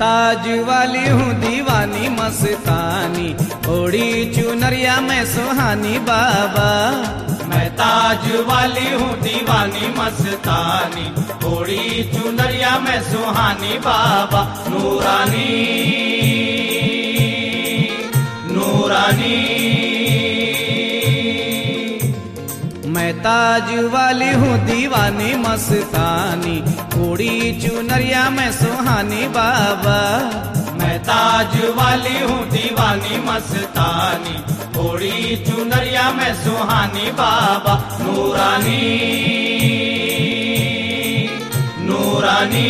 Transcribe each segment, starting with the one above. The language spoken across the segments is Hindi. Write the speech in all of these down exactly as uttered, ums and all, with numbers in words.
ताज वाली हूँ दीवानी मस्तानी, ओढ़ी चुनरिया में सुहानी बाबा। मैं ताज वाली हूँ दीवानी मस्तानी, ओढ़ी चुनरिया में सुहानी बाबा। नूरानी नूरानी, मैं ताज वाली हूँ दीवानी मस्तानी, ओढ़ी चुनरिया में सुहानी बाबा। मैं ताज वाली हूँ दीवानी मस्तानी, ओढ़ी चुनरिया में सुहानी बाबा। नूरानी नूरानी,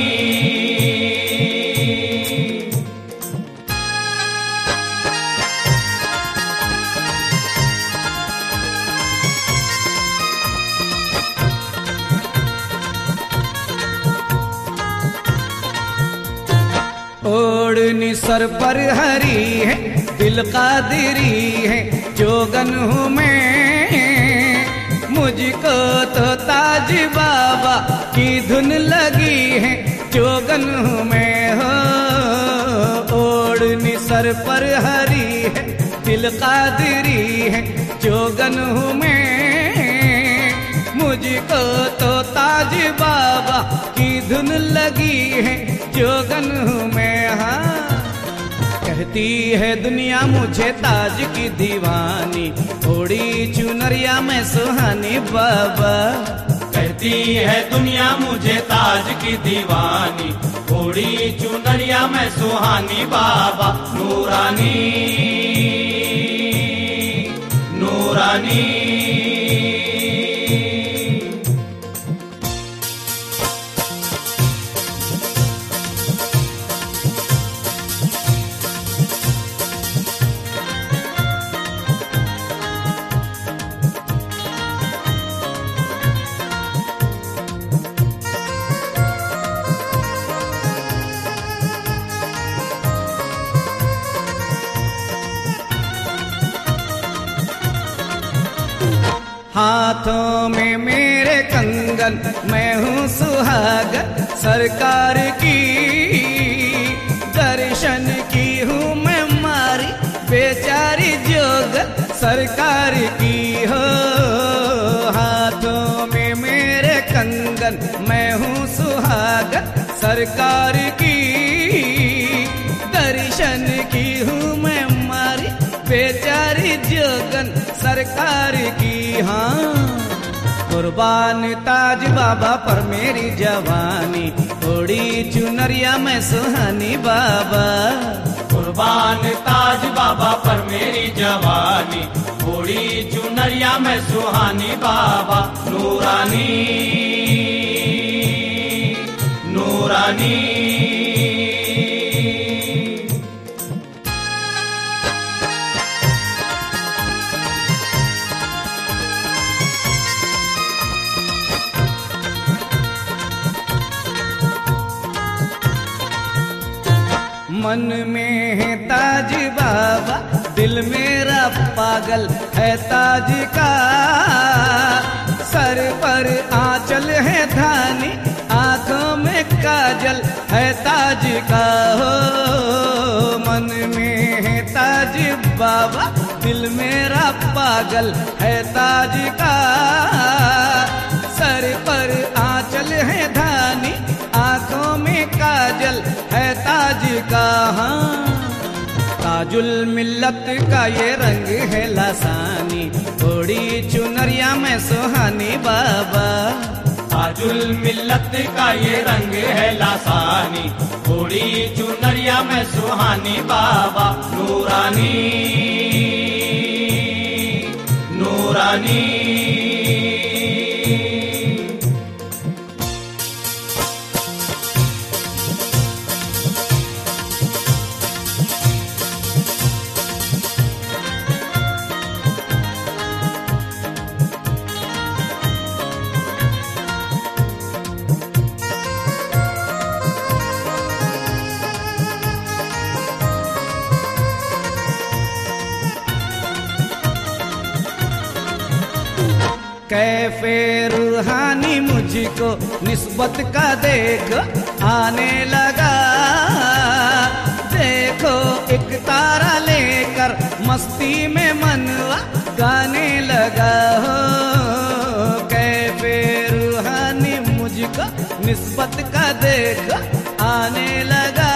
ओढ़नी सर पर हरी है, दिल कादिरी है, जोगन हूँ मैं, मुझको तो ताज बाबा की धुन लगी है, जोगन हूँ मैं हो। ओढ़नी सर पर हरी है, दिल कादिरी है, जोगन हूँ मैं, मुझको तो ताज बाबा की धुन लगी है, जोगन हूँ मैं। हाँ, कहती है दुनिया मुझे ताज की दीवानी, ओढ़ी चुनरिया में सुहानी बाबा। कहती है दुनिया मुझे ताज की दीवानी, ओढ़ी चुनरिया में सुहानी बाबा। नूरानी नूरानी, हाथों में मेरे कंगन, मैं हूँ सुहागन सरकार की, दर्शन की हूँ मैं मारी बेचारी जोगन सरकार की हो। हाथों में मेरे कंगन, मैं हूँ सुहागन सरकार की, दर्शन की हूँ मैं मारी बेचारी जोगन सरकार की। हाँ, कुर्बान ताज बाबा पर मेरी जवानी, ओढ़ी चुनरिया में सुहानी बाबा। कुर्बान ताज बाबा पर मेरी जवानी, ओढ़ी चुनरिया में सुहानी बाबा। नूरानी नूरानी, मन में है ताज बाबा, दिल मेरा पागल है ताज का, सर पर आंचल है धानी, आंखों में काजल है ताज का हो। मन में है ताज बाबा, दिल मेरा पागल है ताज का, सर पर आंचल है धानी, आंखों में काजल है ताज का। हाँ, ताजुल मिल्लत का ये रंग है लासानी, ओढ़ी चुनरिया में सुहानी बाबा। ताजुल मिल्लत का ये रंग है लासानी, ओढ़ी चुनरिया में सुहानी बाबा। नूरानी नूरानी, कैफे रूहानी मुझको निस्बत का देख आने लगा, मस्ती में मनवा गाने लगा हो, कैफे रूहानी मुझको निस्बत का देख आने लगा।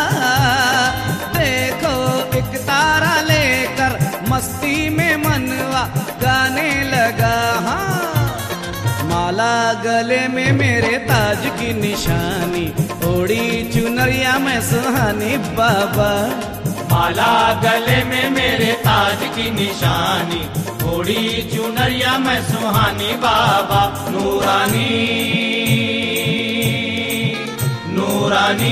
देखो एक तारा लेकर मस्ती में मनवा गाने लगा। हाँ, माला गले में मेरे ताज की निशानी, ओढ़ी चुनरिया में सुहानी बाबा। माला गले में मेरे ताज की निशानी, ओढ़ी चुनरिया में सुहानी बाबा। नूरानी नूरानी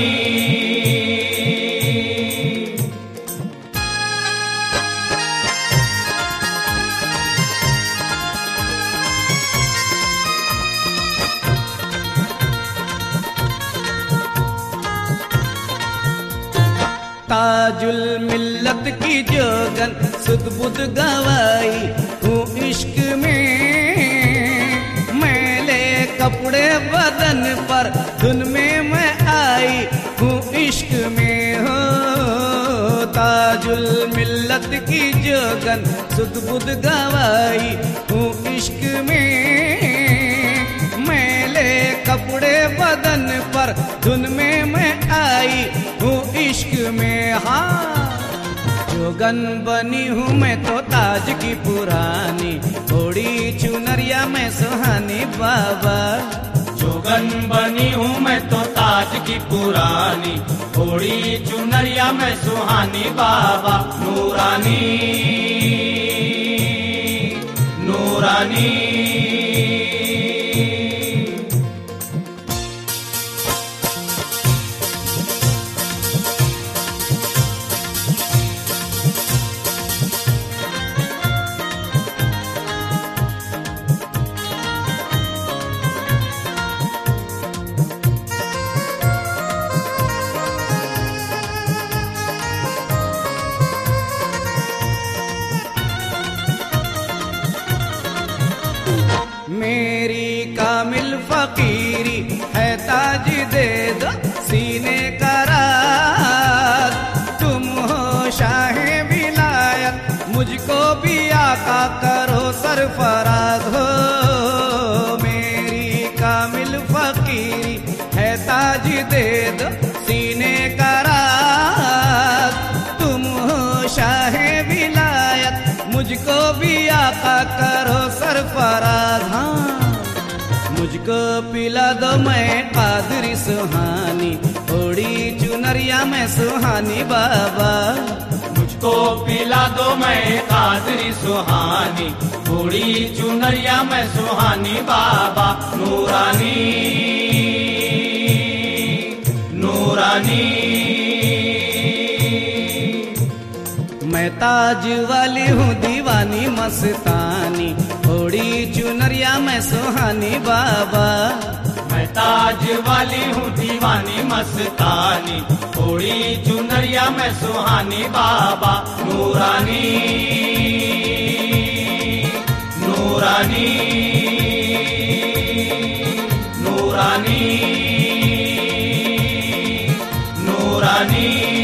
ताजुल मिल्लत की जोगन सुध बुध गवाई हूँ इश्क में, मैले कपड़े बदन पर धुन में मैं आई हूँ इश्क में। हो ताजुल मिल्लत की जोगन सुध बुध गवाई हूँ इश्क में, मैले कपड़े बदन पर धुन में मैं आई हूँ इश्क में। हाँ, जोगन बनी हूँ मैं तो ताज की पुरानी, थोड़ी चुनरिया में सुहानी बाबा। जोगन बनी हूँ मैं तो ताज की पुरानी, थोड़ी चुनरिया में सुहानी बाबा। नूरानी नूरानी मेरी कामिल फकीरी है ताज दे दो सीने का राज, तुम हो शाहे विलायत मुझको भी आका करो सरफराज। हो मेरी कामिल फकीरी है ताज दे दो सीने का राज, तुम हो शाहे विलायत मुझको भी आका करो सरफराज। हाँ, मुझको पिला दो मैं कादरी सुहानी, ओढ़ी चुनरिया में सुहानी बाबा। मुझको पिला दो मैं कादरी सुहानी, ओढ़ी चुनरिया में सुहानी बाबा। नूरानी नूरानी मैं ताज वाली हूँ दीवानी मस्तानी, ओढ़ी चुनरिया में सुहानी बाबा। मैं ताज वाली हूँ दीवानी मस्तानी, ओढ़ी चुनरिया में सुहानी बाबा। नूरानी नूरानी नूरानी नूरानी